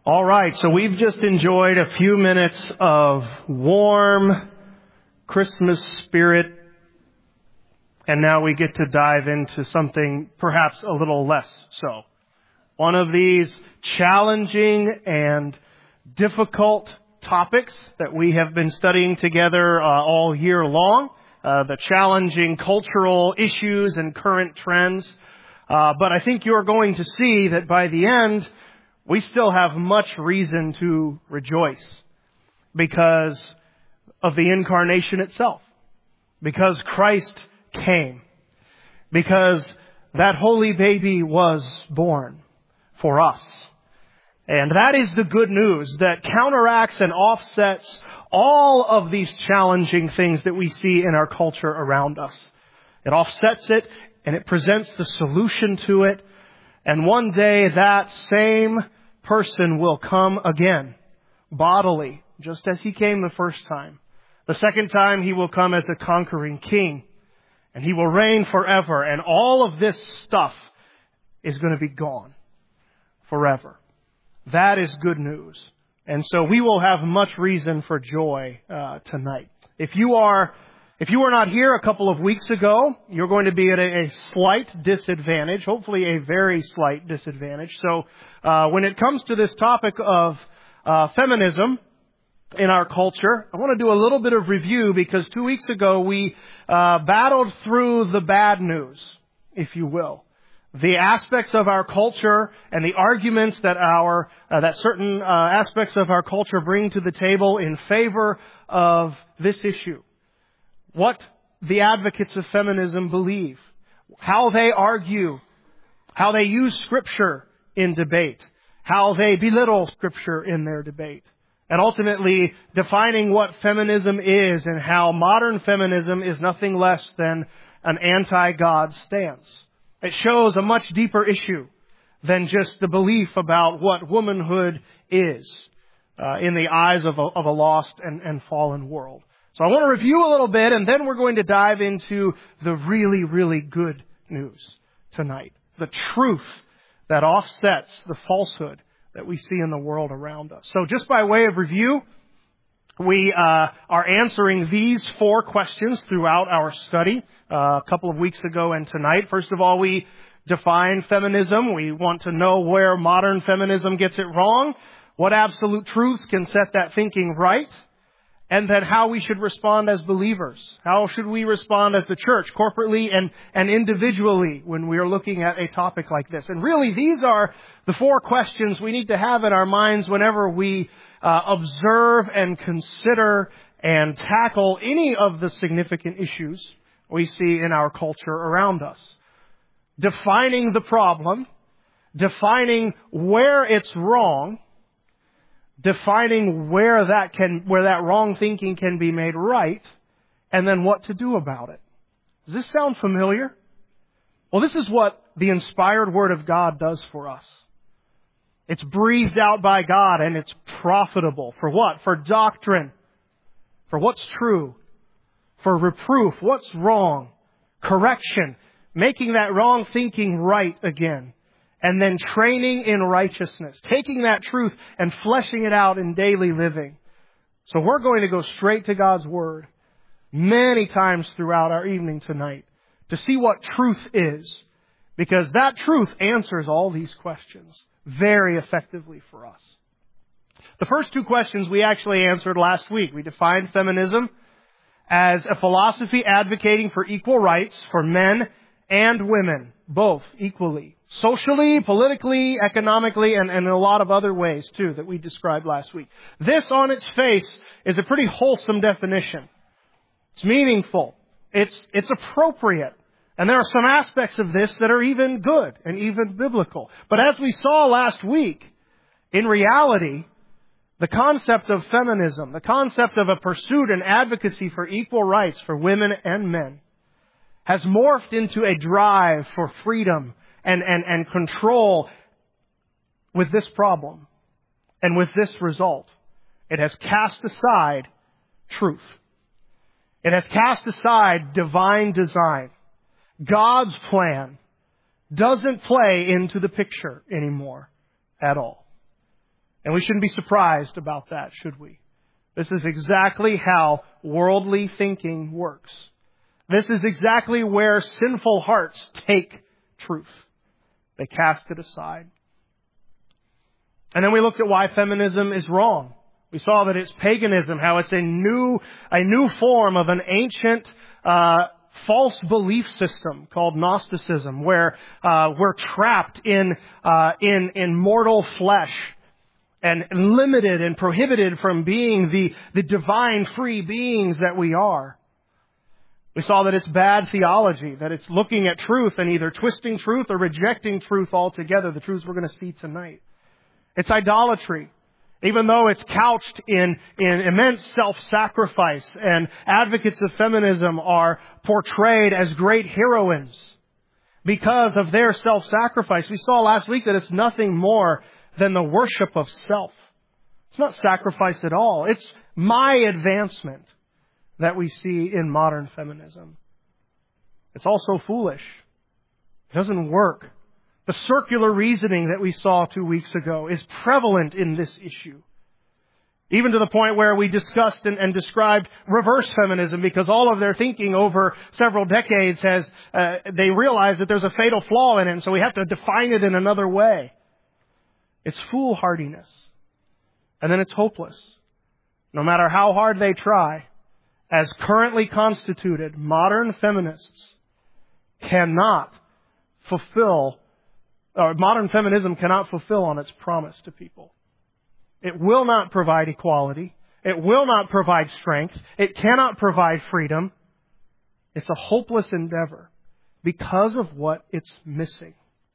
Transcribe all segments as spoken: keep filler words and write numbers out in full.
All right, so we've just enjoyed a few minutes of warm Christmas spirit, and now we get to dive into something perhaps a little less so. One of these challenging and difficult topics that we have been studying together uh, all year long, uh, the challenging cultural issues and current trends. Uh, but I think you're going to see that by the end, we still have much reason to rejoice because of the incarnation itself, because Christ came, because that holy baby was born for us. And that is the good news that counteracts and offsets all of these challenging things that we see in our culture around us. It offsets it and it presents the solution to it. And one day that same person will come again, bodily, just as he came the first time. The second time he will come as a conquering king, and he will reign forever, and all of this stuff is going to be gone forever. That is good news. And so we will have much reason for joy uh, tonight. If you are If you were not here a couple of weeks ago, you're going to be at a, a slight disadvantage, hopefully a very slight disadvantage. So uh, when it comes to this topic of uh, feminism in our culture, I want to do a little bit of review because two weeks ago we uh, battled through the bad news, if you will. The aspects of our culture and the arguments that our uh, that certain uh, aspects of our culture bring to the table in favor of this issue. What the advocates of feminism believe, how they argue, how they use Scripture in debate, how they belittle Scripture in their debate, and ultimately defining what feminism is and how modern feminism is nothing less than an anti-God stance. It shows a much deeper issue than just the belief about what womanhood is uh, in the eyes of a, of a lost and, and fallen world. So I want to review a little bit, and then we're going to dive into the really, really good news tonight. The truth that offsets the falsehood that we see in the world around us. So just by way of review, we uh, are answering these four questions throughout our study uh, a couple of weeks ago and tonight. First of all, we define feminism. We want to know where modern feminism gets it wrong, what absolute truths can set that thinking right, and then how we should respond as believers. How should we respond as the church, corporately and, and individually, when we are looking at a topic like this? And really, these are the four questions we need to have in our minds whenever we uh, observe and consider and tackle any of the significant issues we see in our culture around us. Defining the problem, defining where it's wrong, defining where that can, where that wrong thinking can be made right, and then what to do about it. Does this sound familiar? Well, this is what the inspired Word of God does for us. It's breathed out by God, and it's profitable. For what? For doctrine. For what's true. For reproof. What's wrong. Correction. Making that wrong thinking right again. And then training in righteousness, taking that truth and fleshing it out in daily living. So we're going to go straight to God's Word many times throughout our evening tonight to see what truth is, because that truth answers all these questions very effectively for us. The first two questions we actually answered last week. We defined feminism as a philosophy advocating for equal rights for men and women, both equally. Socially, politically, economically, and, and in a lot of other ways, too, that we described last week. This, on its face, is a pretty wholesome definition. It's meaningful. It's, it's appropriate. And there are some aspects of this that are even good and even biblical. But as we saw last week, in reality, the concept of feminism, the concept of a pursuit and advocacy for equal rights for women and men, has morphed into a drive for freedom And, and, and control with this problem and with this result. It has cast aside truth. It has cast aside divine design. God's plan doesn't play into the picture anymore at all. And we shouldn't be surprised about that, should we? This is exactly how worldly thinking works. This is exactly where sinful hearts take truth. They cast it aside. And then we looked at why feminism is wrong. We saw that it's paganism, how it's a new, a new form of an ancient, uh, false belief system called Gnosticism, where, uh, we're trapped in, uh, in, in mortal flesh and limited and prohibited from being the, the divine free beings that we are. We saw that it's bad theology, that it's looking at truth and either twisting truth or rejecting truth altogether, the truths we're going to see tonight. It's idolatry. Even though it's couched in, in immense self-sacrifice, and advocates of feminism are portrayed as great heroines because of their self-sacrifice. We saw last week that it's nothing more than the worship of self. It's not sacrifice at all. It's my advancement that we see in modern feminism. It's also foolish. It doesn't work. The circular reasoning that we saw two weeks ago is prevalent in this issue. Even to the point where we discussed and, and described reverse feminism, because all of their thinking over several decades has, uh, they realize that there's a fatal flaw in it, and so we have to define it in another way. It's foolhardiness. And then it's hopeless. No matter how hard they try, as currently constituted, modern feminists cannot fulfill Or modern feminism cannot fulfill on its promise to people. It will not provide equality. It will not provide strength. It cannot provide freedom. It's a hopeless endeavor because of what it's missing.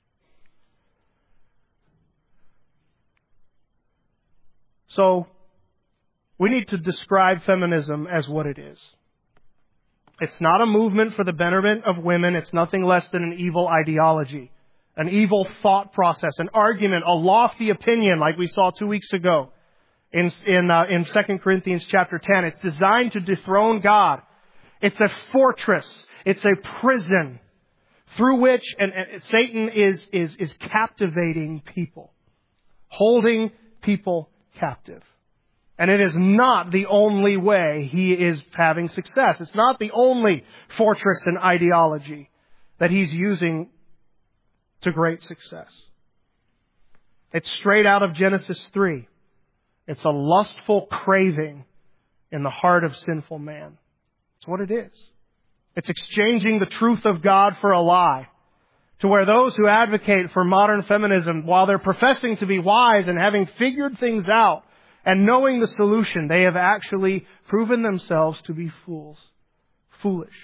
So, we need to describe feminism as what it is. It's not a movement for the betterment of women. It's nothing less than an evil ideology. An evil thought process, an argument, a lofty opinion, like we saw two weeks ago in in uh, in Second Corinthians chapter ten. It's designed to dethrone God. It's a fortress. It's a prison through which and, and Satan is is is captivating people, holding people captive. And it is not the only way he is having success. It's not the only fortress and ideology that he's using to great success. It's straight out of Genesis three. It's a lustful craving in the heart of sinful man. It's what it is. It's exchanging the truth of God for a lie. To where those who advocate for modern feminism, while they're professing to be wise and having figured things out and knowing the solution, they have actually proven themselves to be fools. Foolish.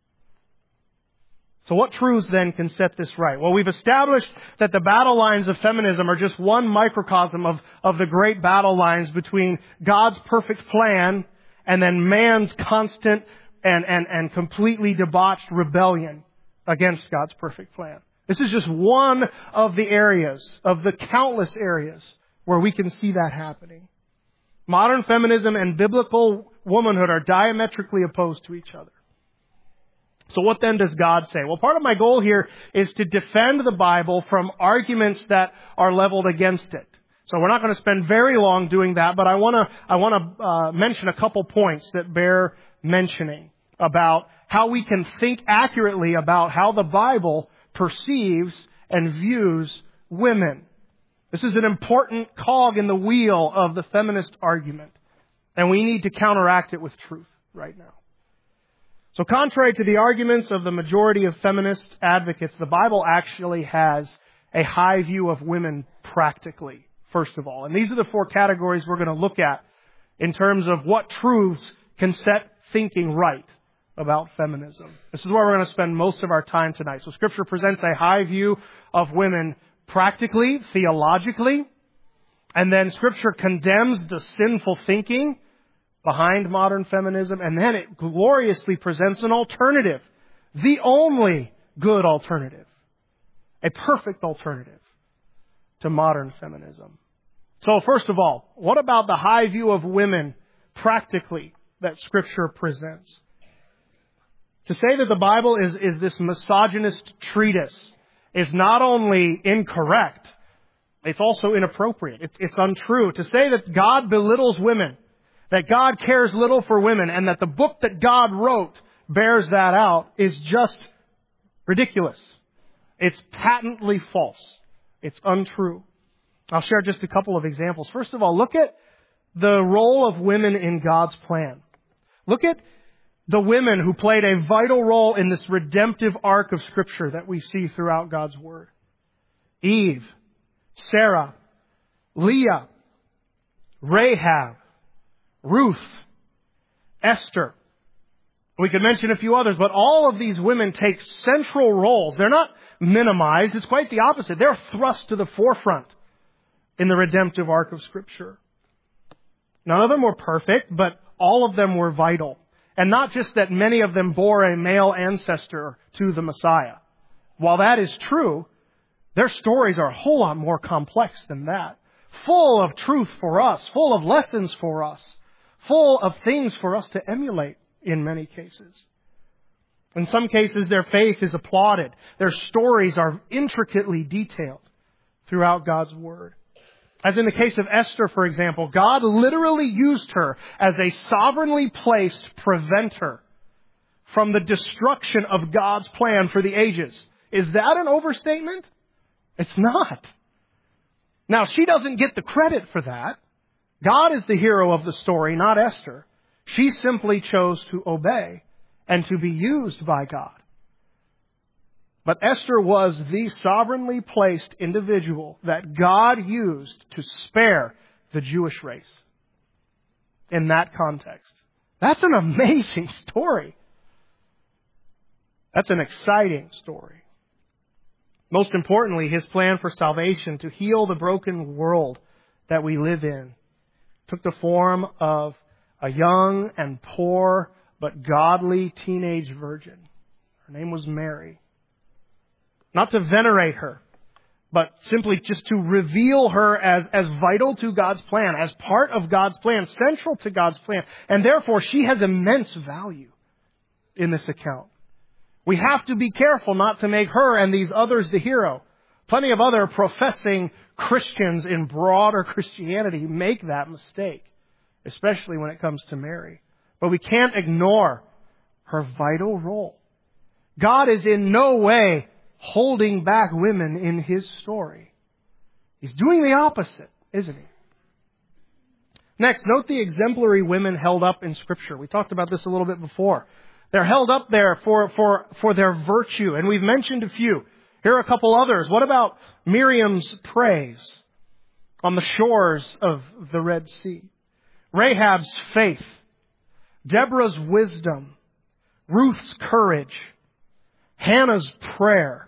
So what truths then can set this right? Well, we've established that the battle lines of feminism are just one microcosm of, of the great battle lines between God's perfect plan and then man's constant and, and, and completely debauched rebellion against God's perfect plan. This is just one of the areas, of the countless areas where we can see that happening. Modern feminism and biblical womanhood are diametrically opposed to each other. So what then does God say? Well, part of my goal here is to defend the Bible from arguments that are leveled against it. So we're not going to spend very long doing that, but I want to I want to uh, mention a couple points that bear mentioning about how we can think accurately about how the Bible perceives and views women. This is an important cog in the wheel of the feminist argument, and we need to counteract it with truth right now. So contrary to the arguments of the majority of feminist advocates, the Bible actually has a high view of women practically, first of all. And these are the four categories we're going to look at in terms of what truths can set thinking right about feminism. This is where we're going to spend most of our time tonight. So Scripture presents a high view of women practically, theologically, and then Scripture condemns the sinful thinking behind modern feminism, and then it gloriously presents an alternative, the only good alternative, a perfect alternative to modern feminism. So first of all, what about the high view of women practically that Scripture presents? To say that the Bible is, is this misogynist treatise is not only incorrect, It's also inappropriate. It's, it's untrue. To say that God belittles women, that God cares little for women, and that the book that God wrote bears that out is just ridiculous. It's patently false. It's untrue. I'll share just a couple of examples. First of all, look at the role of women in God's plan. Look at the women who played a vital role in this redemptive arc of Scripture that we see throughout God's Word. Eve, Sarah, Leah, Rahab, Ruth, Esther. We could mention a few others, but all of these women take central roles. They're not minimized. It's quite the opposite. They're thrust to the forefront in the redemptive arc of Scripture. None of them were perfect, but all of them were vital. And not just that many of them bore a male ancestor to the Messiah. While that is true, their stories are a whole lot more complex than that. Full of truth for us, full of lessons for us, full of things for us to emulate in many cases. In some cases, their faith is applauded. Their stories are intricately detailed throughout God's Word. As in the case of Esther, for example, God literally used her as a sovereignly placed preventer from the destruction of God's plan for the ages. Is that an overstatement? It's not. Now, she doesn't get the credit for that. God is the hero of the story, not Esther. She simply chose to obey and to be used by God. But Esther was the sovereignly placed individual that God used to spare the Jewish race in that context. That's an amazing story. That's an exciting story. Most importantly, His plan for salvation to heal the broken world that we live in took the form of a young and poor but godly teenage virgin. Her name was Mary. Not to venerate her, but simply just to reveal her as, as vital to God's plan, as part of God's plan, central to God's plan. And therefore, she has immense value in this account. We have to be careful not to make her and these others the hero. Plenty of other professing Christians in broader Christianity make that mistake, especially when it comes to Mary. But we can't ignore her vital role. God is in no way holding back women in His story. He's doing the opposite, isn't He? Next, note the exemplary women held up in Scripture. We talked about this a little bit before. They're held up there for, for, for their virtue, and we've mentioned a few. Here are a couple others. What about Miriam's praise on the shores of the Red Sea? Rahab's faith, Deborah's wisdom, Ruth's courage, Hannah's prayer,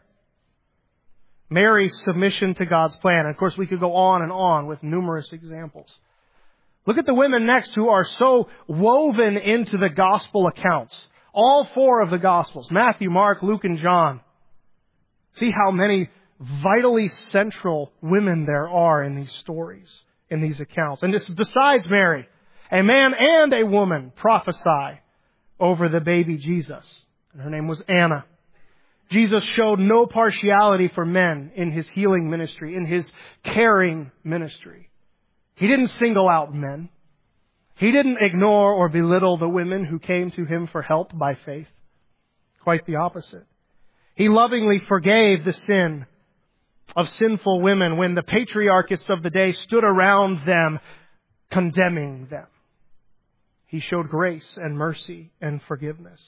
Mary's submission to God's plan. And of course, we could go on and on with numerous examples. Look at the women next who are so woven into the gospel accounts. All four of the gospels, Matthew, Mark, Luke, and John. See how many vitally central women there are in these stories, in these accounts. And this, besides Mary, a man and a woman prophesy over the baby Jesus. And her name was Anna. Jesus showed no partiality for men in His healing ministry, in His caring ministry. He didn't single out men. He didn't ignore or belittle the women who came to Him for help by faith. Quite the opposite. He lovingly forgave the sin of sinful women when the patriarchists of the day stood around them, condemning them. He showed grace and mercy and forgiveness.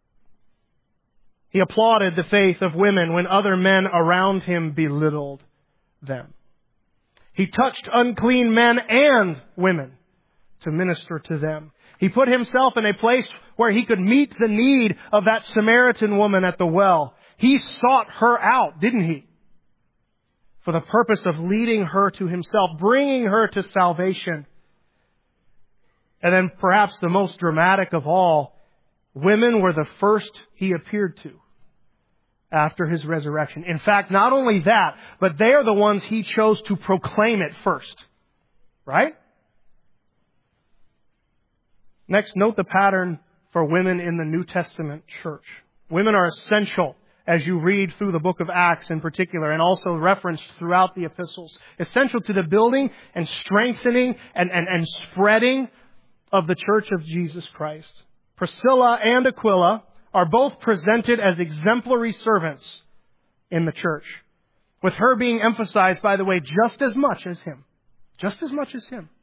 He applauded the faith of women when other men around Him belittled them. He touched unclean men and women to minister to them. He put Himself in a place where He could meet the need of that Samaritan woman at the well. He sought her out, didn't He? For the purpose of leading her to Himself, bringing her to salvation. And then perhaps the most dramatic of all, women were the first He appeared to after His resurrection. In fact, not only that, but they are the ones He chose to proclaim it first. Right? Next, note the pattern for women in the New Testament church. Women are essential as you read through the book of Acts in particular, and also referenced throughout the epistles. Essential to the building and strengthening and, and, and spreading of the church of Jesus Christ. Priscilla and Aquila are both presented as exemplary servants in the church, with her being emphasized, by the way, just as much as him. Just as much as him.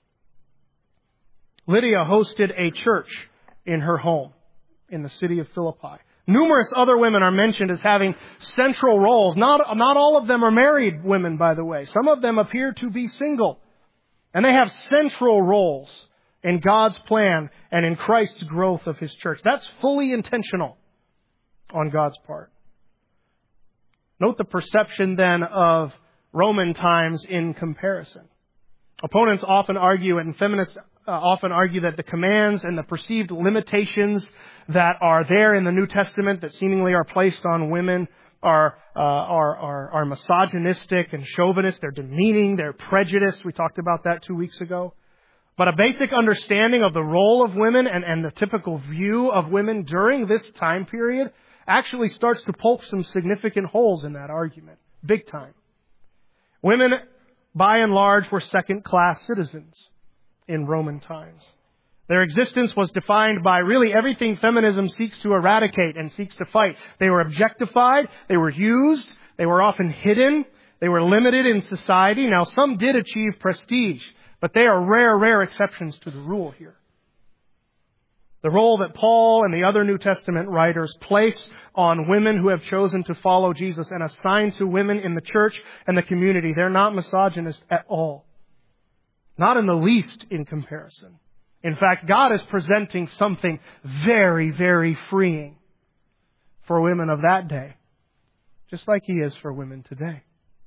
Lydia hosted a church in her home in the city of Philippi. Numerous other women are mentioned as having central roles. Not, not all of them are married women, by the way. Some of them appear to be single. And they have central roles in God's plan and in Christ's growth of His church. That's fully intentional on God's part. Note the perception then of Roman times in comparison. Opponents often argue, and feminists uh, often argue, that the commands and the perceived limitations that are there in the New Testament that seemingly are placed on women are, uh, are, are, are misogynistic and chauvinist. They're demeaning. They're prejudiced. We talked about that two weeks ago. But a basic understanding of the role of women and, and the typical view of women during this time period actually starts to poke some significant holes in that argument. Big time. Women, by and large, were second-class citizens in Roman times. Their existence was defined by really everything feminism seeks to eradicate and seeks to fight. They were objectified, they were used, they were often hidden, they were limited in society. Now, some did achieve prestige, but they are rare, rare exceptions to the rule here. The role that Paul and the other New Testament writers place on women who have chosen to follow Jesus and assign to women in the church and the community, they're not misogynist at all. Not in the least in comparison. In fact, God is presenting something very, very freeing for women of that day, just like He is for women today.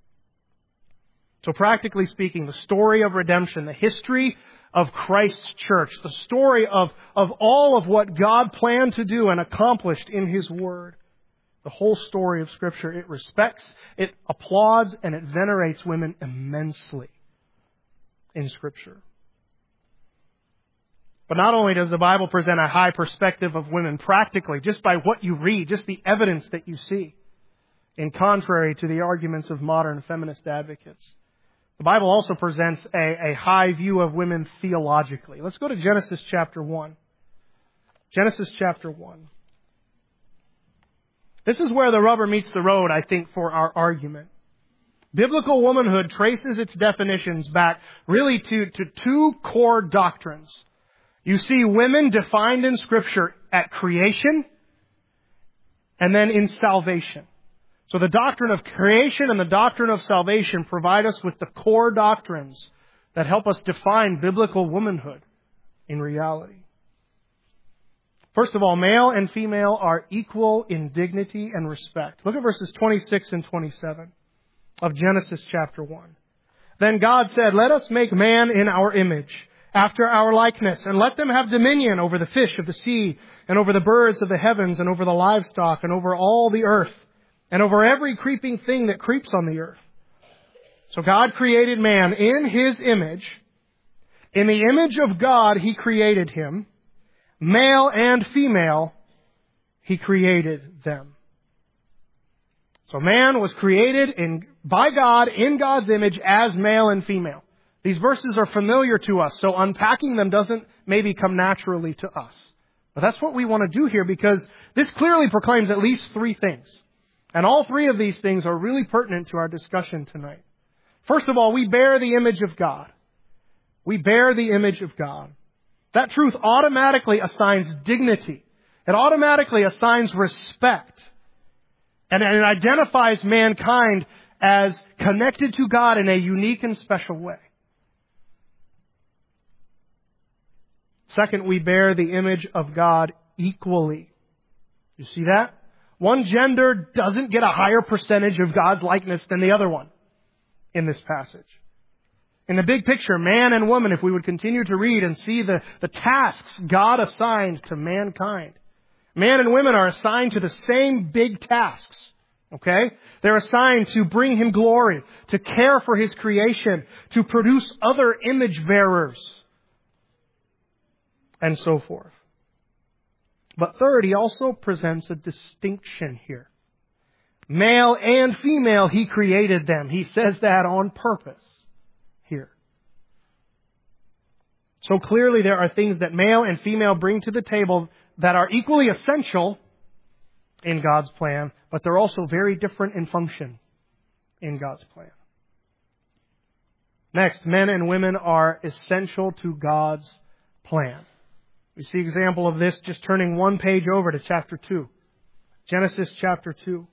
So practically speaking, the story of redemption, the history of Christ's church, the story of, of all of what God planned to do and accomplished in His Word, the whole story of Scripture, it respects, it applauds, and it venerates women immensely in Scripture. But not only does the Bible present a high perspective of women practically, just by what you read, just the evidence that you see, in contrary to the arguments of modern feminist advocates. The Bible also presents a, a high view of women theologically. Let's go to Genesis chapter one. Genesis chapter one. This is where the rubber meets the road, I think, for our argument. Biblical womanhood traces its definitions back really to, to two core doctrines. You see women defined in Scripture at creation and then in salvation. So the doctrine of creation and the doctrine of salvation provide us with the core doctrines that help us define biblical womanhood in reality. First of all, male and female are equal in dignity and respect. Look at verses twenty-six and twenty-seven of Genesis chapter one. Then God said, "Let us make man in our image, after our likeness, and let them have dominion over the fish of the sea, and over the birds of the heavens, and over the livestock, and over all the earth, and over every creeping thing that creeps on the earth." So God created man in His image. In the image of God, He created him. Male and female, He created them. So man was created in, by God in God's image as male and female. These verses are familiar to us, so unpacking them doesn't maybe come naturally to us. But that's what we want to do here, because this clearly proclaims at least three things. And all three of these things are really pertinent to our discussion tonight. First of all, we bear the image of God. We bear the image of God. That truth automatically assigns dignity. It automatically assigns respect. And it identifies mankind as connected to God in a unique and special way. Second, we bear the image of God equally. You see that? One gender doesn't get a higher percentage of God's likeness than the other one in this passage. In the big picture, man and woman, if we would continue to read and see the, the tasks God assigned to mankind, man and women are assigned to the same big tasks. Okay? They're assigned to bring Him glory, to care for His creation, to produce other image bearers, and so forth. But third, He also presents a distinction here. Male and female, He created them. He says that on purpose here. So clearly there are things that male and female bring to the table that are equally essential in God's plan, but they're also very different in function in God's plan. Next, men and women are essential to God's plan. We see example of this just turning one page over to chapter two. Genesis chapter two.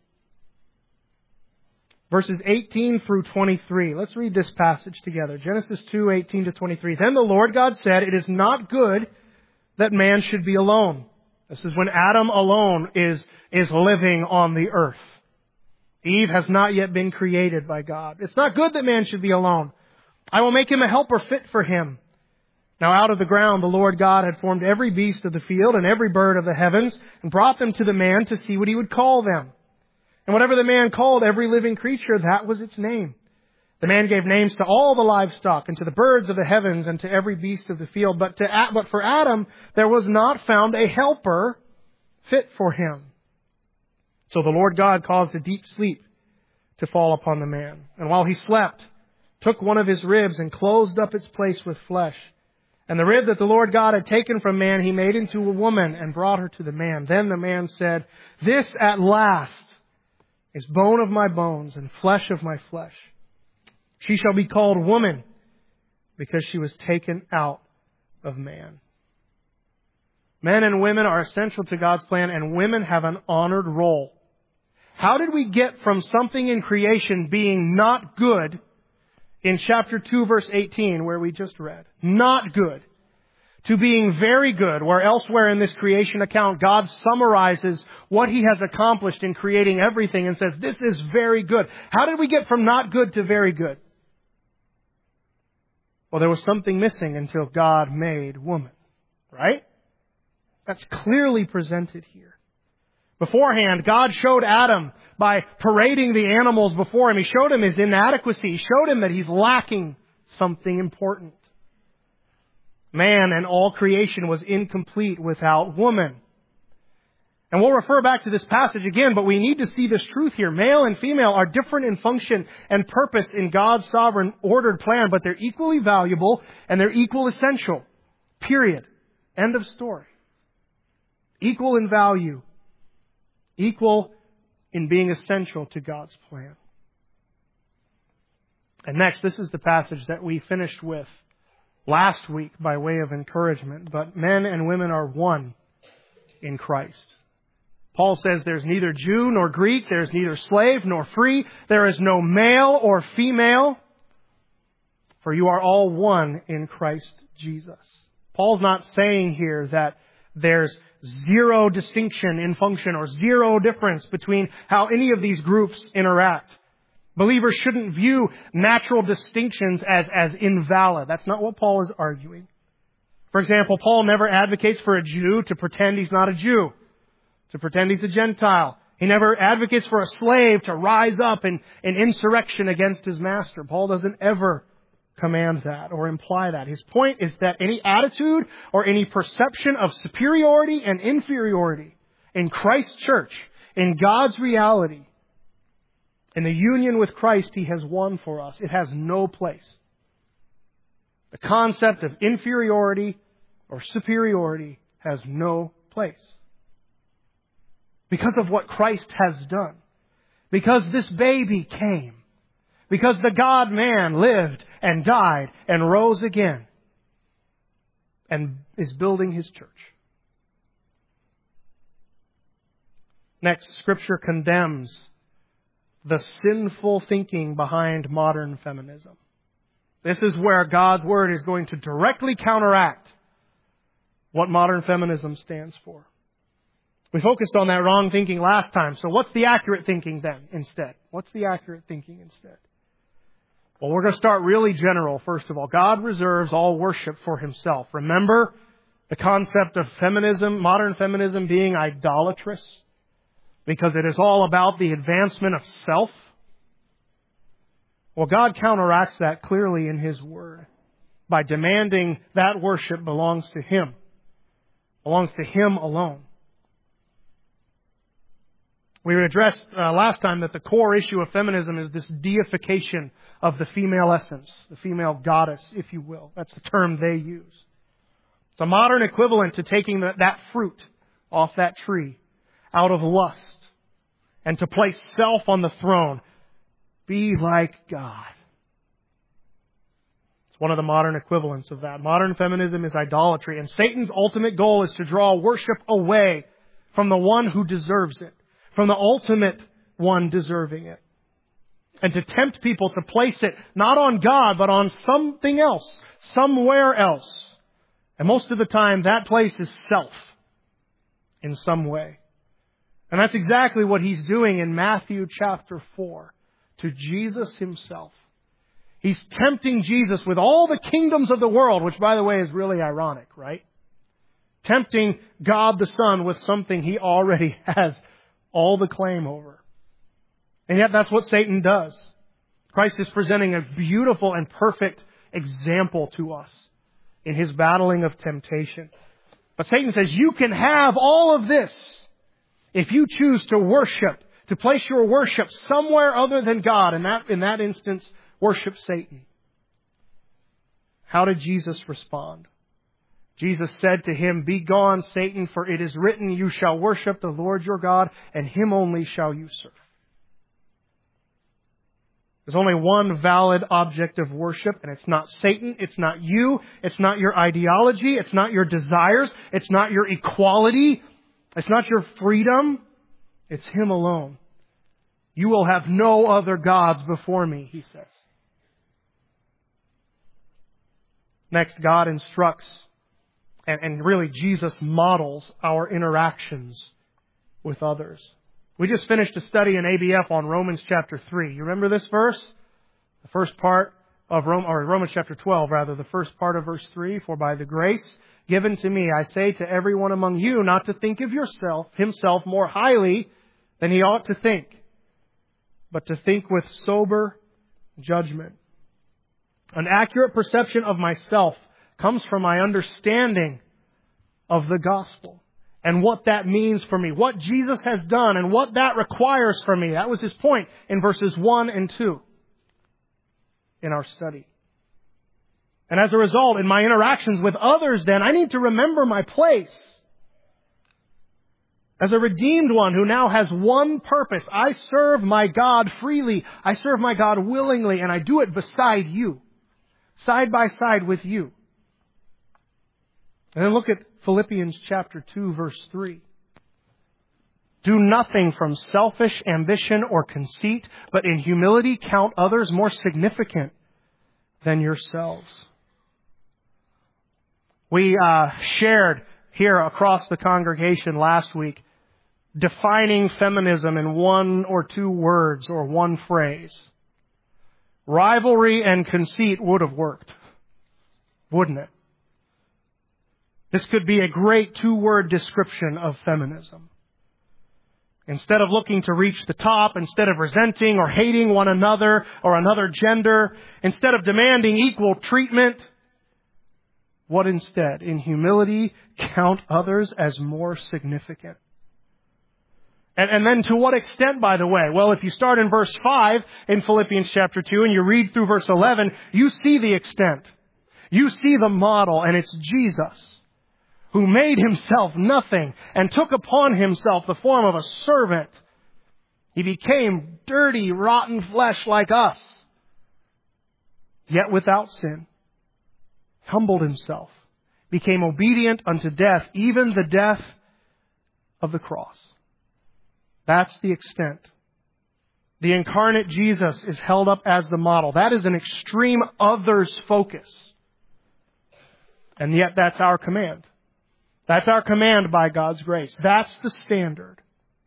Verses eighteen through twenty-three. Let's read this passage together. Genesis two, eighteen to twenty-three. Then the Lord God said, "It is not good that man should be alone." This is when Adam alone is, is living on the earth. Eve has not yet been created by God. It's not good that man should be alone. I will make him a helper fit for him. Now out of the ground the Lord God had formed every beast of the field and every bird of the heavens and brought them to the man to see what he would call them. And whatever the man called every living creature, that was its name. The man gave names to all the livestock and to the birds of the heavens and to every beast of the field. But, to, but for Adam there was not found a helper fit for him. So the Lord God caused a deep sleep to fall upon the man. And while he slept, took one of his ribs and closed up its place with flesh. And the rib that the Lord God had taken from man, he made into a woman and brought her to the man. Then the man said, "This at last is bone of my bones and flesh of my flesh. She shall be called woman because she was taken out of man." Men and women are essential to God's plan, and women have an honored role. How did we get from something in creation being not good in chapter two, verse eighteen, where we just read, not good, to being very good, where elsewhere in this creation account, God summarizes what He has accomplished in creating everything and says, this is very good. How did we get from not good to very good? Well, there was something missing until God made woman, right? That's clearly presented here. Beforehand, God showed Adam by parading the animals before him. He showed him his inadequacy. He showed him that he's lacking something important. Man and all creation was incomplete without woman. And we'll refer back to this passage again, but we need to see this truth here. Male and female are different in function and purpose in God's sovereign ordered plan, but they're equally valuable and they're equal essential. Period. End of story. Equal in value. Equal in being essential to God's plan. And next, this is the passage that we finished with last week by way of encouragement. But men and women are one in Christ. Paul says there's neither Jew nor Greek, there's neither slave nor free, there is no male or female, for you are all one in Christ Jesus. Paul's not saying here that there's zero distinction in function or zero difference between how any of these groups interact. Believers shouldn't view natural distinctions as, as invalid. That's not what Paul is arguing. For example, Paul never advocates for a Jew to pretend he's not a Jew, to pretend he's a Gentile. He never advocates for a slave to rise up in, in insurrection against his master. Paul doesn't ever command that or imply that. His point is that any attitude or any perception of superiority and inferiority in Christ's church, in God's reality, in the union with Christ He has won for us, it has no place. The concept of inferiority or superiority has no place. Because of what Christ has done. Because this baby came. Because the God-man lived and died and rose again and is building His church. Next, Scripture condemns the sinful thinking behind modern feminism. This is where God's Word is going to directly counteract what modern feminism stands for. We focused on that wrong thinking last time. So what's the accurate thinking then instead? What's the accurate thinking instead? Well, we're going to start really general, first of all. God reserves all worship for Himself. Remember the concept of feminism, modern feminism being idolatrous? Because it is all about the advancement of self. Well, God counteracts that clearly in His Word by demanding that worship belongs to Him. Belongs to Him alone. We addressed uh, last time that the core issue of feminism is this deification of the female essence, the female goddess, if you will. That's the term they use. It's a modern equivalent to taking the, that fruit off that tree out of lust and to place self on the throne. Be like God. It's one of the modern equivalents of that. Modern feminism is idolatry, and Satan's ultimate goal is to draw worship away from the one who deserves it, from the ultimate one deserving it, and to tempt people to place it not on God, but on something else, somewhere else. And most of the time, that place is self in some way. And that's exactly what he's doing in Matthew chapter four to Jesus himself. He's tempting Jesus with all the kingdoms of the world, which, by the way, is really ironic, right? Tempting God the Son with something he already has all the claim over. And yet that's what Satan does. Christ is presenting a beautiful and perfect example to us in his battling of temptation. But Satan says, you can have all of this if you choose to worship, to place your worship somewhere other than God. And that, in that instance, worship Satan. How did Jesus respond? Jesus said to him, "Be gone, Satan, for it is written, you shall worship the Lord your God, and him only shall you serve." There's only one valid object of worship, and it's not Satan, it's not you, it's not your ideology, it's not your desires, it's not your equality, it's not your freedom, it's him alone. You will have no other gods before me, he says. Next, God instructs, and, and really Jesus models our interactions with others. We just finished a study in A B F on Romans chapter three. You remember this verse? The first part of Rome, or Romans chapter twelve, rather, the first part of verse three. "For by the grace given to me, I say to everyone among you not to think of yourself, himself more highly than he ought to think, but to think with sober judgment. An accurate perception of myself comes from my understanding of the gospel and what that means for me, what Jesus has done and what that requires from me." That was his point in verses one and two in our study. And as a result, in my interactions with others, then, I need to remember my place. As a redeemed one who now has one purpose, I serve my God freely. I serve my God willingly, and I do it beside you, side by side with you. And then look at Philippians chapter two, verse three. "Do nothing from selfish ambition or conceit, but in humility count others more significant than yourselves." We uh, shared here across the congregation last week defining feminism in one or two words or one phrase. Rivalry and conceit would have worked, wouldn't it? This could be a great two-word description of feminism. Instead of looking to reach the top, instead of resenting or hating one another or another gender, instead of demanding equal treatment, what instead? In humility, count others as more significant. And, and then to what extent, by the way? Well, if you start in verse five in Philippians chapter two and you read through verse eleven, you see the extent. You see the model, and it's Jesus, who made himself nothing and took upon himself the form of a servant. He became dirty, rotten flesh like us, yet without sin. Humbled himself, became obedient unto death, even the death of the cross. That's the extent. The incarnate Jesus is held up as the model. That is an extreme others focus. And yet that's our command. That's our command by God's grace. That's the standard.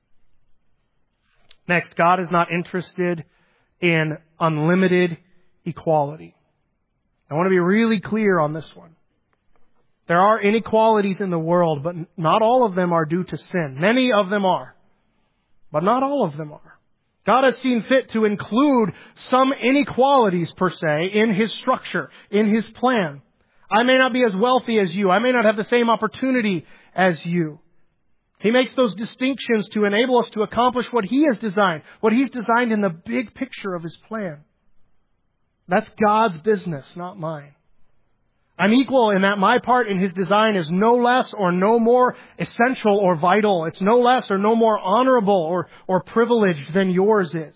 Next, God is not interested in unlimited equality. I want to be really clear on this one. There are inequalities in the world, but not all of them are due to sin. Many of them are, but not all of them are. God has seen fit to include some inequalities, per se, in His structure, in His plan. I may not be as wealthy as you. I may not have the same opportunity as you. He makes those distinctions to enable us to accomplish what He has designed, what He's designed in the big picture of His plan. That's God's business, not mine. I'm equal in that my part in His design is no less or no more essential or vital. It's no less or no more honorable or, or privileged than yours is.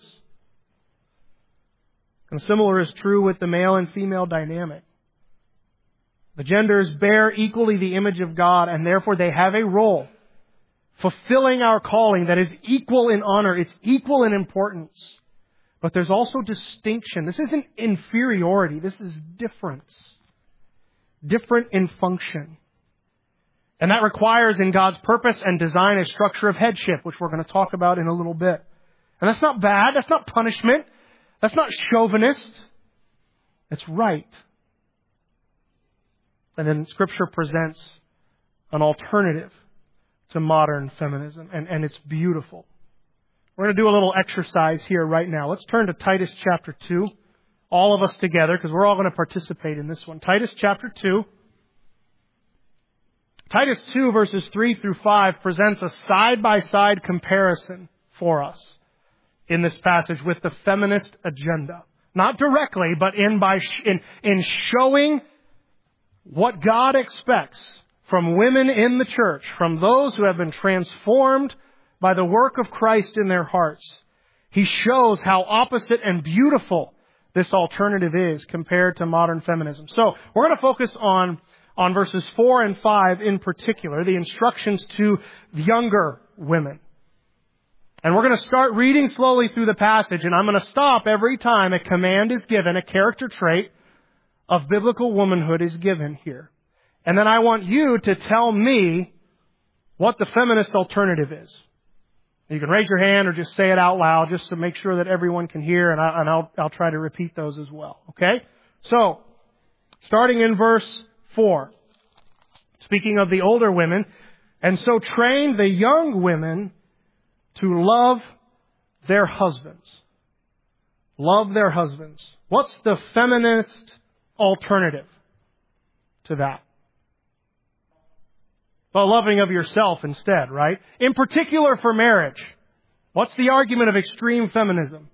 And similar is true with the male and female dynamic. The genders bear equally the image of God, and therefore they have a role, fulfilling our calling that is equal in honor. It's equal in importance. But there's also distinction. This isn't inferiority. This is difference. Different in function. And that requires in God's purpose and design a structure of headship, which we're going to talk about in a little bit. And that's not bad. That's not punishment. That's not chauvinist. It's right. And then Scripture presents an alternative to modern feminism. And, and it's beautiful. We're going to do a little exercise here right now. Let's turn to Titus chapter two. All of us together, because we're all going to participate in this one. Titus chapter two. Titus two verses three through five presents a side-by-side comparison for us in this passage with the feminist agenda. Not directly, but in by in, in showing what God expects from women in the church, from those who have been transformed by the work of Christ in their hearts. He shows how opposite and beautiful this alternative is compared to modern feminism. So we're going to focus on, on verses four and five in particular, the instructions to younger women. And we're going to start reading slowly through the passage, and I'm going to stop every time a command is given, a character trait of biblical womanhood is given here. And then I want you to tell me what the feminist alternative is. You can raise your hand or just say it out loud just to make sure that everyone can hear, and, I, and I'll, I'll try to repeat those as well. Okay? So, starting in verse four. Speaking of the older women, and so train the young women to love their husbands. Love their husbands. What's the feminist alternative to that? The loving of yourself instead, right? In particular for marriage. What's the argument of extreme feminism?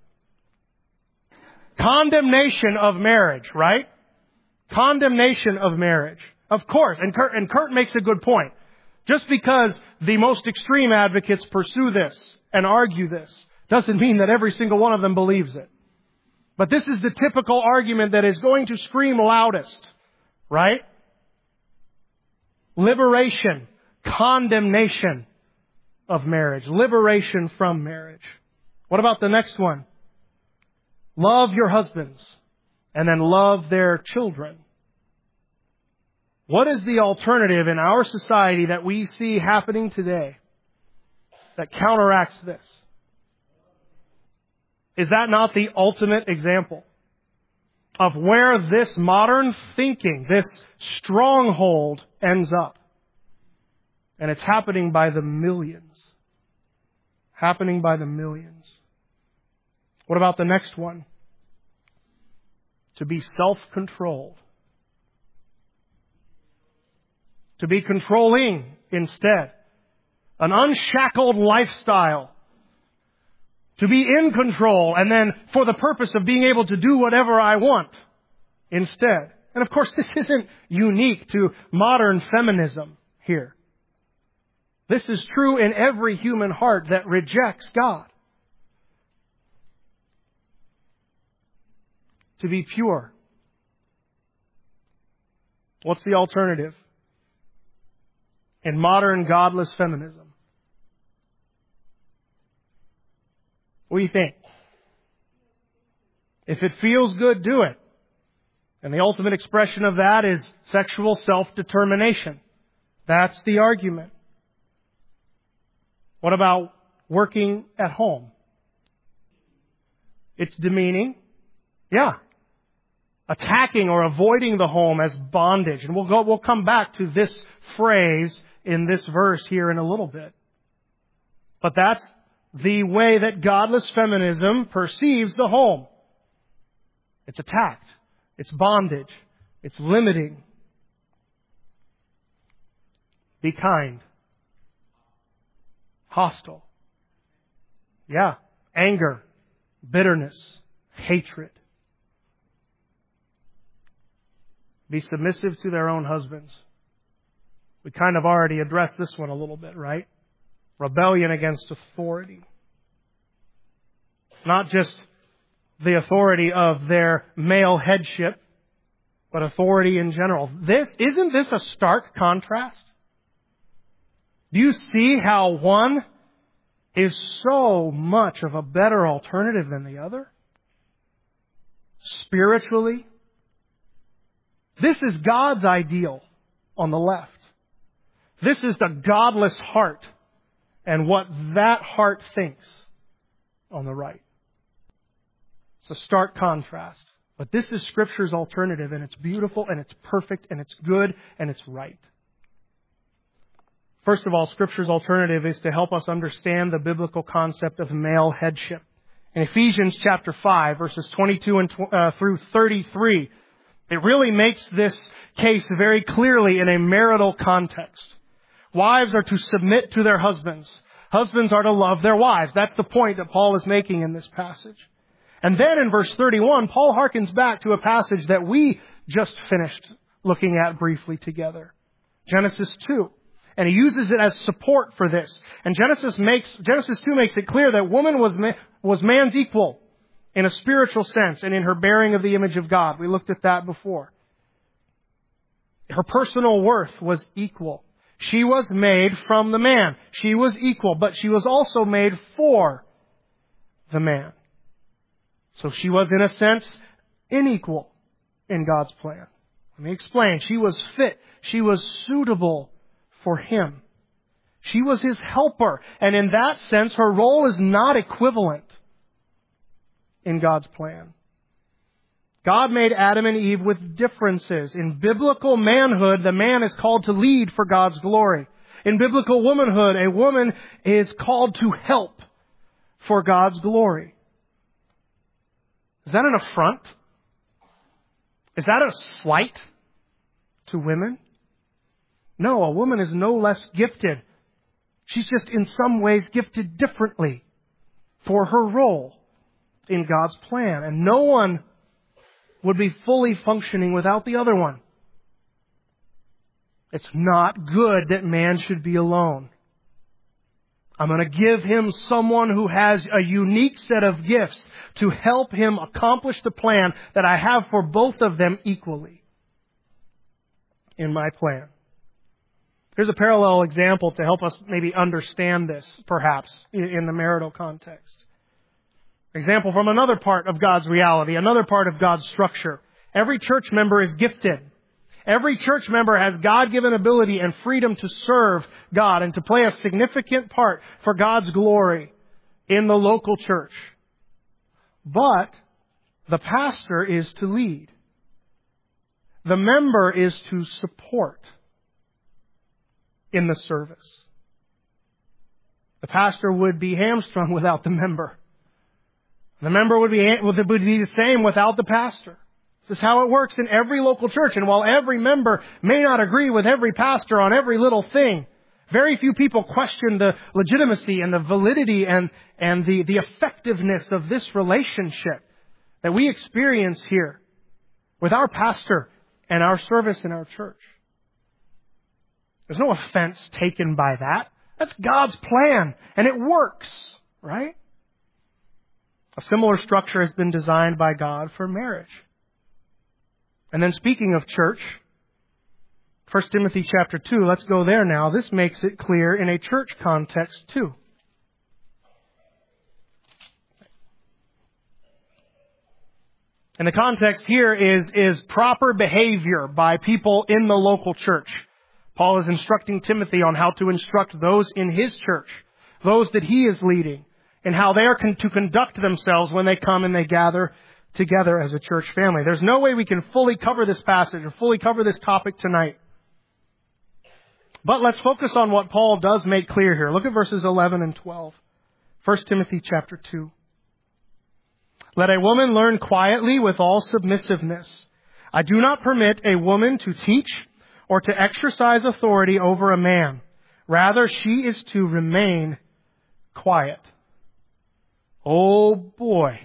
Condemnation of marriage, right? Condemnation of marriage. Of course, and Kurt, and Kurt makes a good point. Just because the most extreme advocates pursue this and argue this doesn't mean that every single one of them believes it. But this is the typical argument that is going to scream loudest, right? Liberation, condemnation of marriage, liberation from marriage. What about the next one? Love your husbands and then love their children. What is the alternative in our society that we see happening today that counteracts this? Is that not the ultimate example of where this modern thinking, this stronghold ends up? And it's happening by the millions. Happening by the millions. What about the next one? To be self-controlled. To be controlling instead. An unshackled lifestyle. To be in control and then for the purpose of being able to do whatever I want instead. And of course, this isn't unique to modern feminism here. This is true in every human heart that rejects God. To be pure. What's the alternative? In modern godless feminism. What do you think? If it feels good, do it. And the ultimate expression of that is sexual self-determination. That's the argument. What about working at home? It's demeaning. Yeah. Attacking or avoiding the home as bondage. And we'll go, we'll come back to this phrase in this verse here in a little bit. But that's the way that godless feminism perceives the home. It's attacked. It's bondage. It's limiting. Be kind. hostile. Yeah, anger, bitterness, hatred. Be submissive to their own husbands. We kind of already addressed this one a little bit, right? Rebellion against authority. Not just the authority of their male headship, but authority in general. This, isn't this a stark contrast? Do you see how one is so much of a better alternative than the other? Spiritually. This is God's ideal on the left. This is the godless heart and what that heart thinks on the right. It's a stark contrast. But this is Scripture's alternative, and it's beautiful, and it's perfect, and it's good, and it's right. First of all, Scripture's alternative is to help us understand the biblical concept of male headship. In Ephesians chapter five, verses twenty-two and uh, through thirty-three, it really makes this case very clearly in a marital context. Wives are to submit to their husbands. Husbands are to love their wives. That's the point that Paul is making in this passage. And then in verse thirty-one, Paul harkens back to a passage that we just finished looking at briefly together. Genesis two. And he uses it as support for this. And Genesis makes, Genesis two makes it clear that woman was, was man's equal in a spiritual sense and in her bearing of the image of God. We looked at that before. Her personal worth was equal. She was made from the man. She was equal, but she was also made for the man. So she was, in a sense, unequal in God's plan. Let me explain. She was fit. She was suitable for him. She was his helper. And in that sense, her role is not equivalent in God's plan. God made Adam and Eve with differences. In biblical manhood, the man is called to lead for God's glory. In biblical womanhood, a woman is called to help for God's glory. Is that an affront? Is that a slight to women? No, a woman is no less gifted. She's just in some ways gifted differently for her role in God's plan. And no one would be fully functioning without the other one. It's not good that man should be alone. I'm going to give him someone who has a unique set of gifts to help him accomplish the plan that I have for both of them equally in my plan. Here's a parallel example to help us maybe understand this, perhaps, in the marital context. Example from another part of God's reality, another part of God's structure. Every church member is gifted. Every church member has God-given ability and freedom to serve God and to play a significant part for God's glory in the local church. But the pastor is to lead. The member is to support in the service. The pastor would be hamstrung without the member. The member would be, would be the same without the pastor. This is how it works in every local church. And while every member may not agree with every pastor on every little thing, very few people question the legitimacy and the validity and, and the, the effectiveness of this relationship that we experience here with our pastor and our service in our church. There's no offense taken by that. That's God's plan, and it works, right? A similar structure has been designed by God for marriage. And then speaking of church, First Timothy chapter two, let's go there now. This makes it clear in a church context too. And the context here is, is proper behavior by people in the local church. Paul is instructing Timothy on how to instruct those in his church, those that he is leading, and how they are con- to conduct themselves when they come and they gather together as a church family. There's no way we can fully cover this passage or fully cover this topic tonight. But let's focus on what Paul does make clear here. Look at verses eleven and twelve. First Timothy chapter two. Let a woman learn quietly with all submissiveness. I do not permit a woman to teach or to exercise authority over a man. Rather, she is to remain quiet. Oh boy.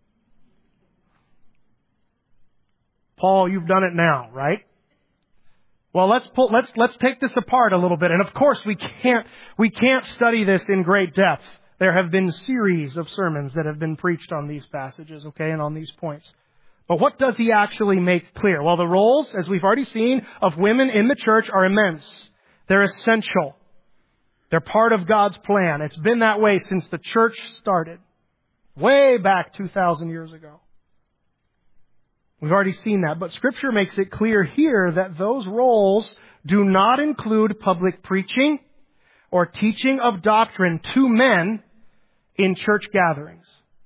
Paul, you've done it now, right? Well, let's pull, let's let's take this apart a little bit. And of course, we can't we can't study this in great depth. There have been series of sermons that have been preached on these passages, okay, and on these points. But what does he actually make clear? Well, the roles, as we've already seen, of women in the church are immense. They're essential. They're part of God's plan. It's been that way since the church started, way back two thousand years ago. We've already seen that, but Scripture makes it clear here that those roles do not include public preaching or teaching of doctrine to men in church gatherings.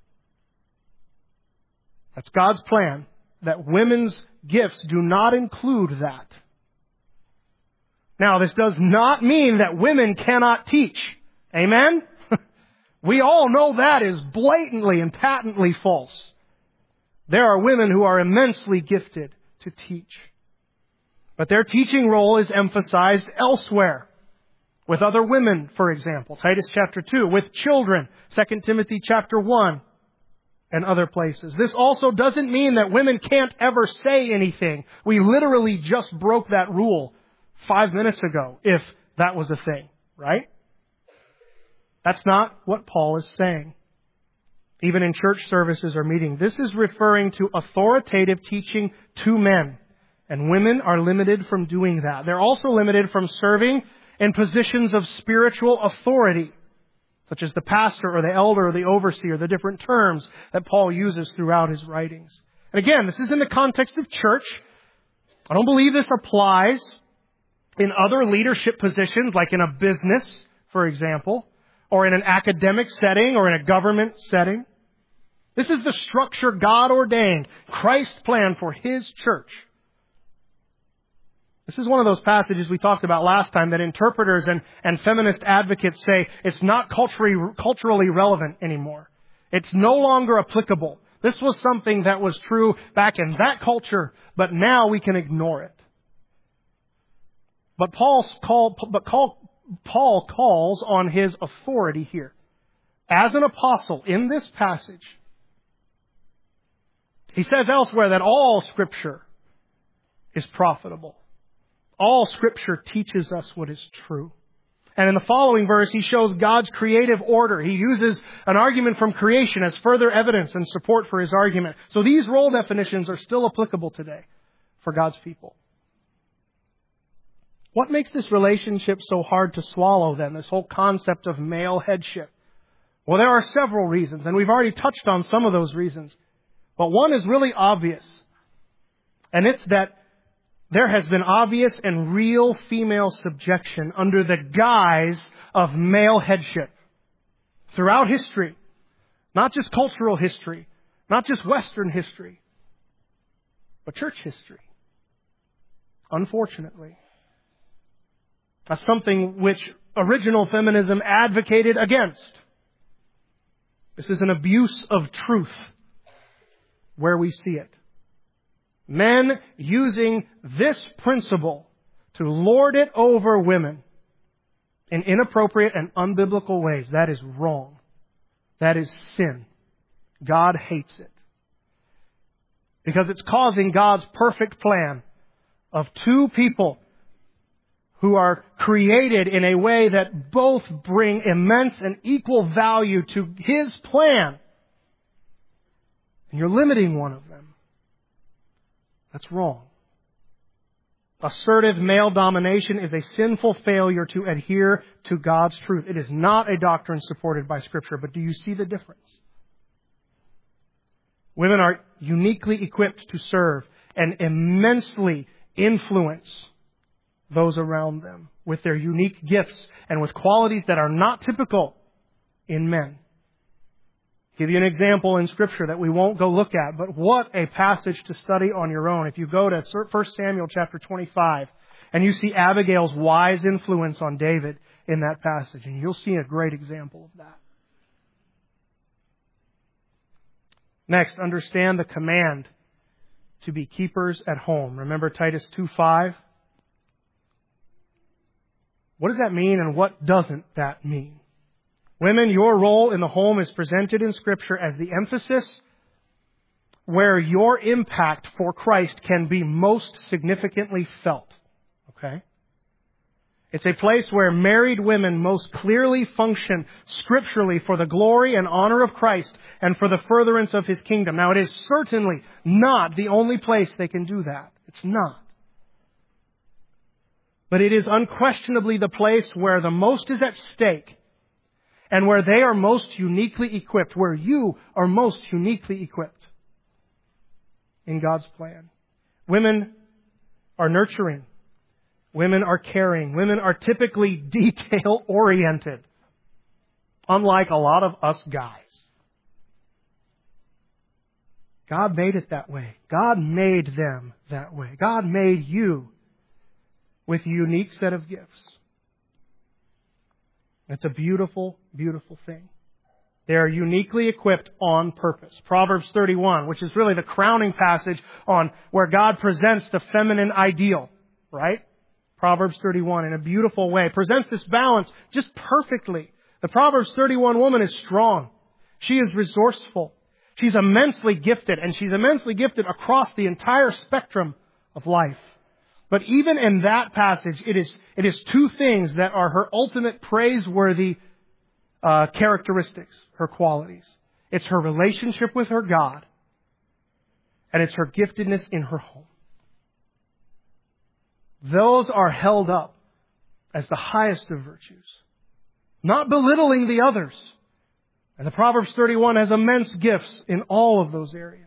That's God's plan, that women's gifts do not include that. Now, this does not mean that women cannot teach. Amen? We all know that is blatantly and patently false. There are women who are immensely gifted to teach. But their teaching role is emphasized elsewhere. With other women, for example, Titus chapter two. With children, Second Timothy chapter one. And other places. This also doesn't mean that women can't ever say anything. We literally just broke that rule five minutes ago, if that was a thing, right? That's not what Paul is saying. Even in church services or meetings, this is referring to authoritative teaching to men. And women are limited from doing that. They're also limited from serving in positions of spiritual authority, such as the pastor or the elder or the overseer, the different terms that Paul uses throughout his writings. And again, this is in the context of church. I don't believe this applies in other leadership positions, like in a business, for example, or in an academic setting or in a government setting. This is the structure God ordained, Christ's plan for His church. This is one of those passages we talked about last time that interpreters and, and feminist advocates say it's not culturally, culturally relevant anymore. It's no longer applicable. This was something that was true back in that culture, but now we can ignore it. But Paul's call, but call, Paul calls on his authority here. As an apostle in this passage, he says elsewhere that all Scripture is profitable. All Scripture teaches us what is true. And in the following verse, he shows God's creative order. He uses an argument from creation as further evidence and support for his argument. So these role definitions are still applicable today for God's people. What makes this relationship so hard to swallow then, this whole concept of male headship? Well, there are several reasons, and we've already touched on some of those reasons. But one is really obvious, and it's that there has been obvious and real female subjection under the guise of male headship throughout history. Not just cultural history, not just Western history, but church history. Unfortunately. That's something which original feminism advocated against. This is an abuse of truth where we see it. Men using this principle to lord it over women in inappropriate and unbiblical ways. That is wrong. That is sin. God hates it. Because it's causing God's perfect plan of two people who are created in a way that both bring immense and equal value to His plan. And you're limiting one of them. That's wrong. Assertive male domination is a sinful failure to adhere to God's truth. It is not a doctrine supported by Scripture, but do you see the difference? Women are uniquely equipped to serve and immensely influence those around them with their unique gifts and with qualities that are not typical in men. I'll give you an example in Scripture that we won't go look at, but what a passage to study on your own. If you go to First Samuel chapter twenty-five and you see Abigail's wise influence on David in that passage, and you'll see a great example of that. Next, understand the command to be keepers at home. Remember Titus two five? What does that mean and what doesn't that mean? Women, your role in the home is presented in Scripture as the emphasis where your impact for Christ can be most significantly felt. Okay? It's a place where married women most clearly function scripturally for the glory and honor of Christ and for the furtherance of His kingdom. Now, it is certainly not the only place they can do that. It's not. But it is unquestionably the place where the most is at stake and where they are most uniquely equipped, where you are most uniquely equipped in God's plan. Women are nurturing. Women are caring. Women are typically detail-oriented, unlike a lot of us guys. God made it that way. God made them that way. God made you with a unique set of gifts. It's a beautiful, beautiful thing. They are uniquely equipped on purpose. Proverbs thirty-one, which is really the crowning passage on where God presents the feminine ideal, right? Proverbs thirty-one, in a beautiful way, presents this balance just perfectly. The Proverbs thirty-one woman is strong. She is resourceful. She's immensely gifted, and she's immensely gifted across the entire spectrum of life. But even in that passage, it is, it is two things that are her ultimate praiseworthy uh, characteristics, her qualities. It's her relationship with her God, and it's her giftedness in her home. Those are held up as the highest of virtues, not belittling the others. And the Proverbs thirty-one has immense gifts in all of those areas.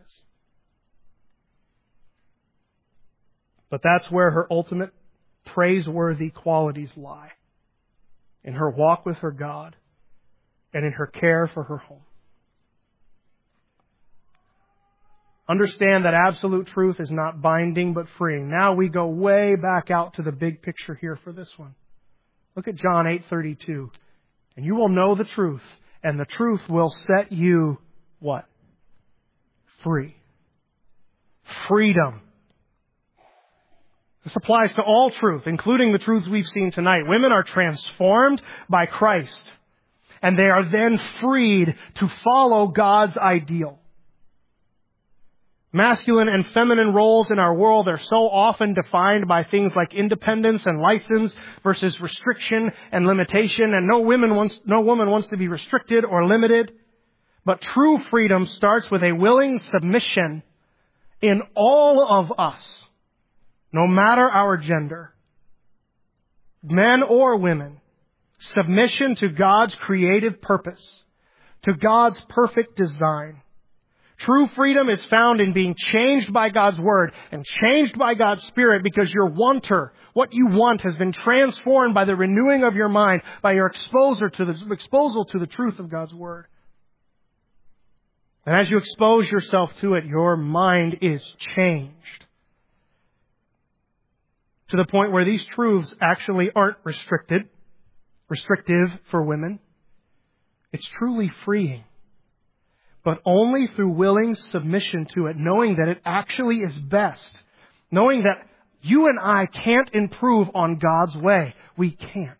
But that's where her ultimate praiseworthy qualities lie. In her walk with her God and in her care for her home. Understand that absolute truth is not binding but freeing. Now we go way back out to the big picture here for this one. Look at John eight thirty-two. And you will know the truth, and the truth will set you, what? Free. Freedom. This applies to all truth, including the truths we've seen tonight. Women are transformed by Christ, and they are then freed to follow God's ideal. Masculine and feminine roles in our world are so often defined by things like independence and license versus restriction and limitation, and no woman wants, no woman wants to be restricted or limited. But true freedom starts with a willing submission in all of us, no matter our gender, men or women, submission to God's creative purpose, to God's perfect design. True freedom is found in being changed by God's Word and changed by God's Spirit, because your wanter, what you want, has been transformed by the renewing of your mind, by your exposure to the, exposal to the truth of God's Word. And as you expose yourself to it, your mind is changed to the point where these truths actually aren't restricted, restrictive for women. It's truly freeing. But only through willing submission to it, knowing that it actually is best. Knowing that you and I can't improve on God's way. We can't.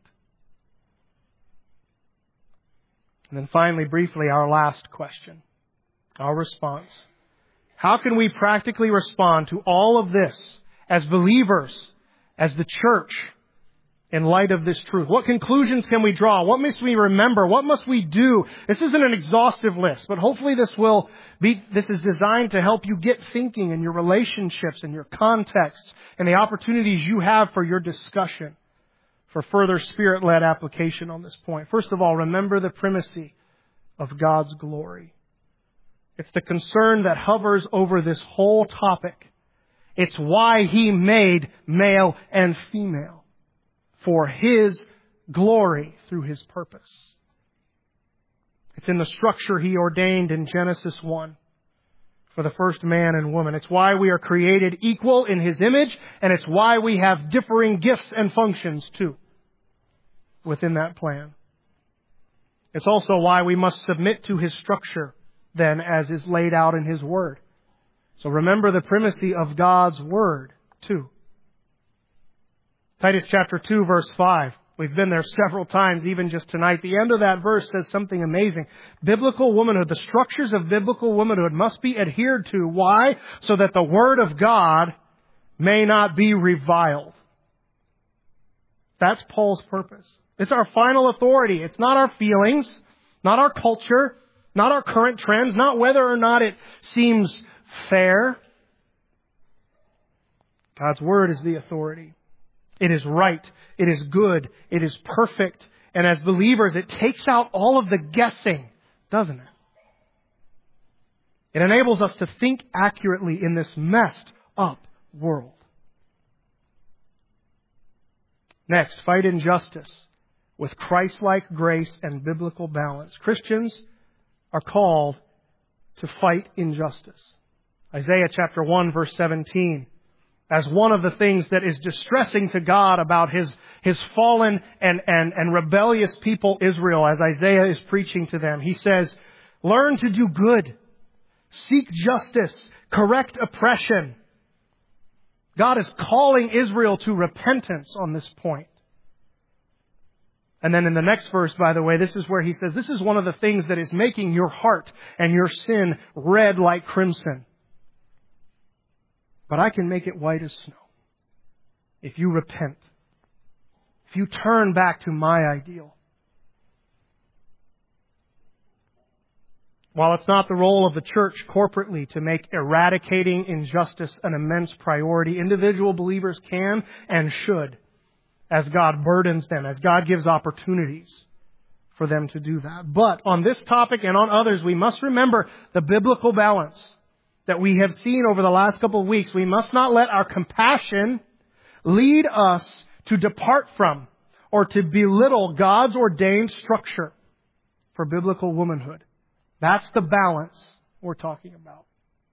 And then finally, briefly, our last question. Our response. How can we practically respond to all of this as believers, as the church, in light of this truth? What conclusions can we draw? What must we remember? What must we do? This isn't an exhaustive list, but hopefully this will be, this is designed to help you get thinking in your relationships and your contexts and the opportunities you have for your discussion for further Spirit-led application on this point. First of all, remember the primacy of God's glory. It's the concern that hovers over this whole topic. It's why He made male and female. For His glory through His purpose. It's in the structure He ordained in Genesis one for the first man and woman. It's why we are created equal in His image, and it's why we have differing gifts and functions too within that plan. It's also why we must submit to His structure then, as is laid out in His Word. So remember the primacy of God's Word too. Titus chapter two verse five. We've been there several times, even just tonight. The end of that verse says something amazing. Biblical womanhood, the structures of biblical womanhood must be adhered to. Why? So that the Word of God may not be reviled. That's Paul's purpose. It's our final authority. It's not our feelings, not our culture, not our current trends, not whether or not it seems fair. God's Word is the authority. It is right. It is good. It is perfect. And as believers, it takes out all of the guessing, doesn't it? It enables us to think accurately in this messed up world. Next, fight injustice with Christ-like grace and biblical balance. Christians are called to fight injustice. Isaiah chapter one, verse seventeen. As one of the things that is distressing to God about His, His fallen and, and, and rebellious people Israel, as Isaiah is preaching to them, he says, learn to do good, seek justice, correct oppression. God is calling Israel to repentance on this point. And then in the next verse, by the way, this is where he says, this is one of the things that is making your heart and your sin red like crimson. But I can make it white as snow. If you repent. If you turn back to my ideal. While it's not the role of the church corporately to make eradicating injustice an immense priority, individual believers can and should, as God burdens them, as God gives opportunities for them to do that. But on this topic and on others, we must remember the biblical balance that we have seen over the last couple of weeks. We must not let our compassion lead us to depart from or to belittle God's ordained structure for biblical womanhood. That's the balance we're talking about.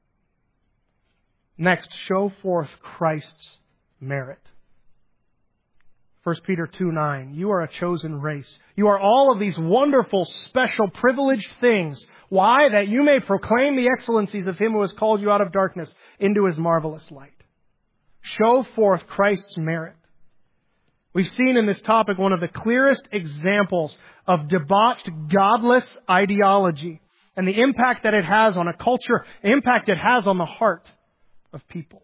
Next, show forth Christ's merit. First Peter two nine, you are a chosen race. You are all of these wonderful, special, privileged things. Why? That you may proclaim the excellencies of Him who has called you out of darkness into His marvelous light. Show forth Christ's merit. We've seen in this topic one of the clearest examples of debauched, godless ideology and the impact that it has on a culture, the impact it has on the heart of people.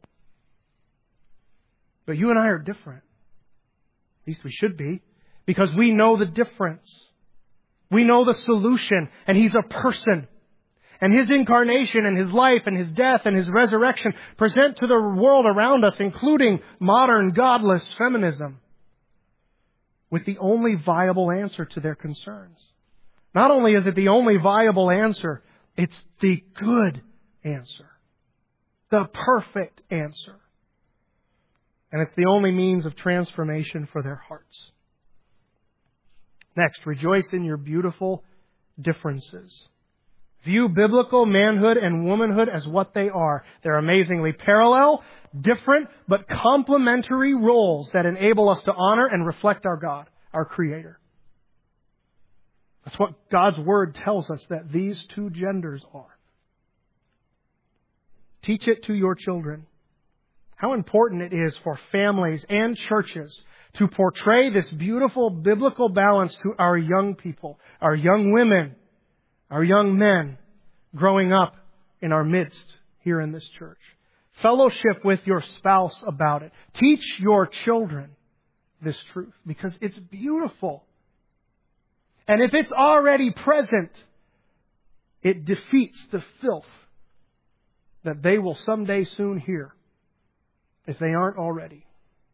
But you and I are different. At least we should be, because we know the difference. We know the solution, and He's a person. And His incarnation and His life and His death and His resurrection present to the world around us, including modern godless feminism, with the only viable answer to their concerns. Not only is it the only viable answer, it's the good answer. The perfect answer. And it's the only means of transformation for their hearts. Next, rejoice in your beautiful differences. View biblical manhood and womanhood as what they are. They're amazingly parallel, different, but complementary roles that enable us to honor and reflect our God, our Creator. That's what God's Word tells us that these two genders are. Teach it to your children. How important it is for families and churches to portray this beautiful biblical balance to our young people, our young women, our young men growing up in our midst here in this church. Fellowship with your spouse about it. Teach your children this truth because it's beautiful. And if it's already present, it defeats the filth that they will someday soon hear if they aren't already.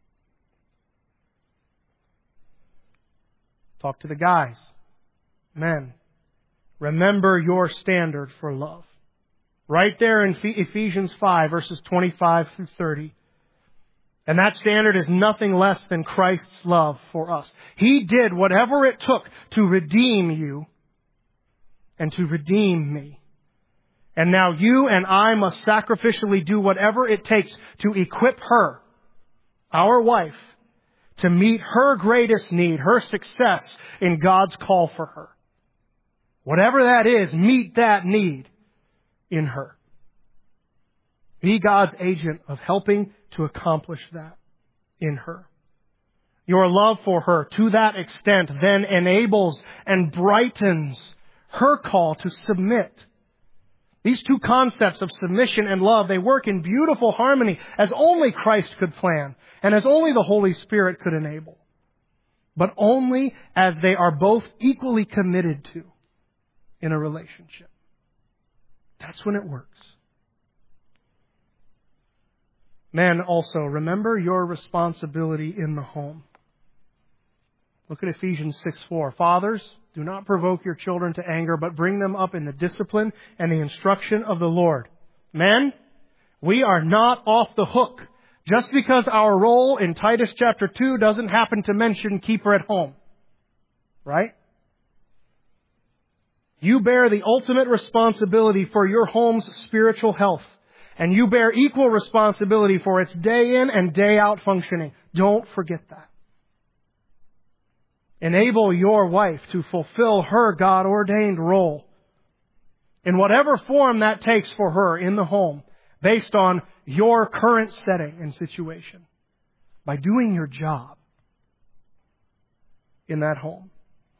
Talk to the guys. Men, remember your standard for love. Right there in Ephesians five, verses twenty-five through thirty. And that standard is nothing less than Christ's love for us. He did whatever it took to redeem you and to redeem me. And now you and I must sacrificially do whatever it takes to equip her, our wife, to meet her greatest need, her success in God's call for her. Whatever that is, meet that need in her. Be God's agent of helping to accomplish that in her. Your love for her to that extent then enables and brightens her call to submit. These two concepts of submission and love, they work in beautiful harmony as only Christ could plan and as only the Holy Spirit could enable. But only as they are both equally committed to in a relationship. That's when it works. Men also, remember your responsibility in the home. Look at Ephesians six four. Fathers, do not provoke your children to anger, but bring them up in the discipline and the instruction of the Lord. Men, we are not off the hook just because our role in Titus chapter two doesn't happen to mention keep her at home. Right? You bear the ultimate responsibility for your home's spiritual health. And you bear equal responsibility for its day in and day out functioning. Don't forget that. Enable your wife to fulfill her God-ordained role in whatever form that takes for her in the home based on your current setting and situation by doing your job in that home.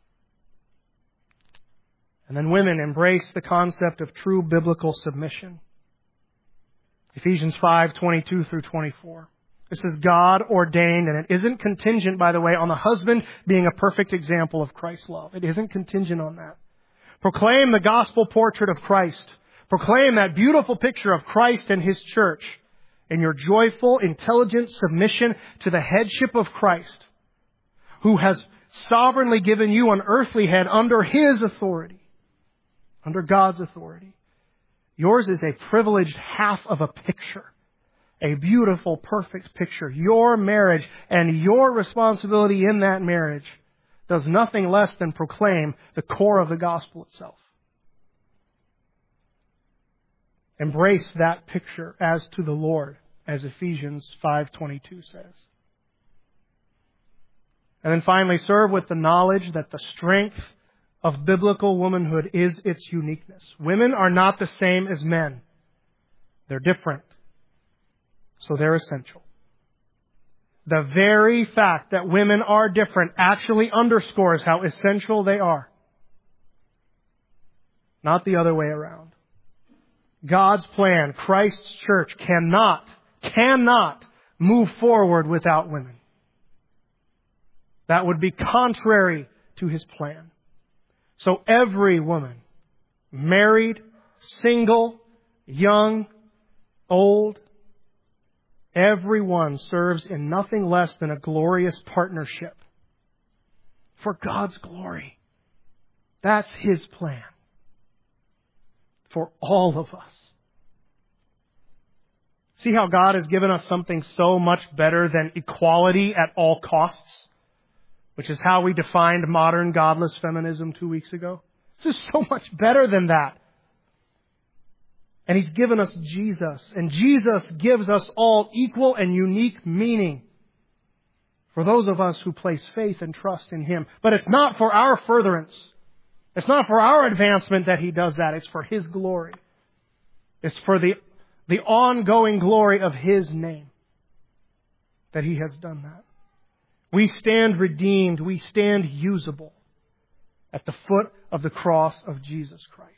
And then women, embrace the concept of true biblical submission. Ephesians five twenty-two through twenty-four. This is God ordained, and it isn't contingent, by the way, on the husband being a perfect example of Christ's love. It isn't contingent on that. Proclaim the gospel portrait of Christ. Proclaim that beautiful picture of Christ and His church in your joyful, intelligent submission to the headship of Christ, who has sovereignly given you an earthly head under His authority, under God's authority. Yours is a privileged half of a picture. A beautiful, perfect picture. Your marriage and your responsibility in that marriage does nothing less than proclaim the core of the gospel itself. Embrace that picture as to the Lord, as Ephesians five twenty-two says. And then finally, serve with the knowledge that the strength of biblical womanhood is its uniqueness. Women are not the same as men. They're different. So they're essential. The very fact that women are different actually underscores how essential they are. Not the other way around. God's plan, Christ's church, cannot, cannot move forward without women. That would be contrary to His plan. So every woman, married, single, young, old, everyone serves in nothing less than a glorious partnership for God's glory. That's His plan for all of us. See how God has given us something so much better than equality at all costs, which is how we defined modern godless feminism two weeks ago. This is so much better than that. And He's given us Jesus. And Jesus gives us all equal and unique meaning for those of us who place faith and trust in Him. But it's not for our furtherance. It's not for our advancement that He does that. It's for His glory. It's for the, the ongoing glory of His name that He has done that. We stand redeemed. We stand usable at the foot of the cross of Jesus Christ.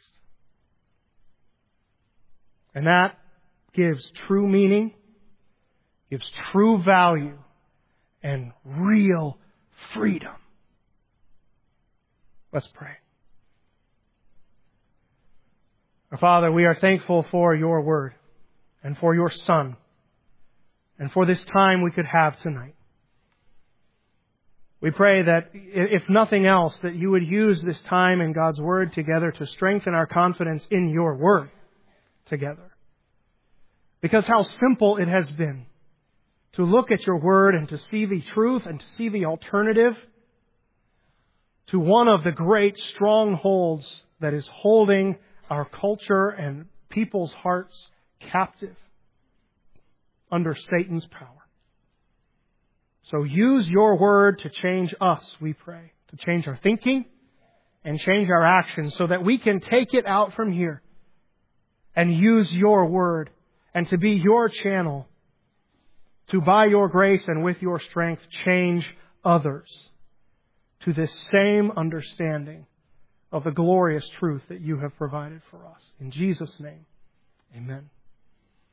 And that gives true meaning, gives true value, and real freedom. Let's pray. Our Father, we are thankful for Your Word and for Your Son and for this time we could have tonight. We pray that, if nothing else, that You would use this time in God's Word together to strengthen our confidence in Your Word together. Because how simple it has been to look at Your Word and to see the truth and to see the alternative to one of the great strongholds that is holding our culture and people's hearts captive under Satan's power. So use Your Word to change us, we pray, to change our thinking and change our actions so that we can take it out from here and use Your Word and to be Your channel to, by Your grace and with Your strength, change others to this same understanding of the glorious truth that you have provided for us. In Jesus' name, amen.